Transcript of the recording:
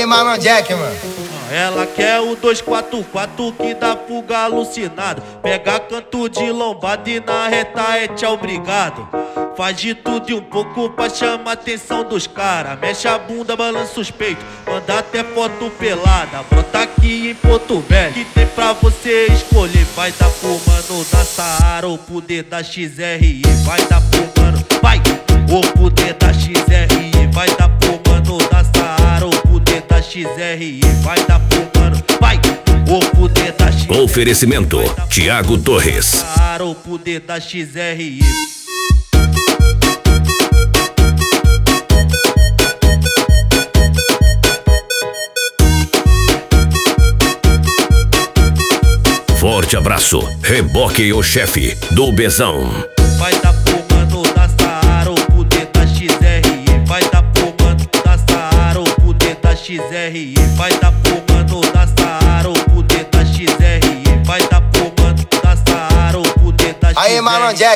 Marlon Jack, mano. Ela quer o 244 que dá fuga alucinado. Pega canto de lombada e na reta é tchau, obrigado. Faz de tudo e um pouco pra chamar a atenção dos cara. Mexe a bunda, balança os peitos, manda até foto pelada. Brota aqui em Porto Velho, que tem pra você escolher. Vai dar pro mano da Saara ou pro D da XRI. Vai dar pro mano, vai, ou pro D da XRI. Vai dar pro mano da Saara ou pro D da XRI. Vai dar pro mano, vai, ou pro D da XRI. Oferecimento Thiago Torres. Saara ou pro D da XRI. Forte abraço, Reboque o chefe do Bezão. Vai dar pro mano da Saara ou pro D da XRI. Vai dar pro mano da Saara ou pro D da XRI. Vai dar pro mano da Saara ou pro D da XRI. Vai dar pro mano da Saara ou pro D da XRI. Aí, Marlon Jack.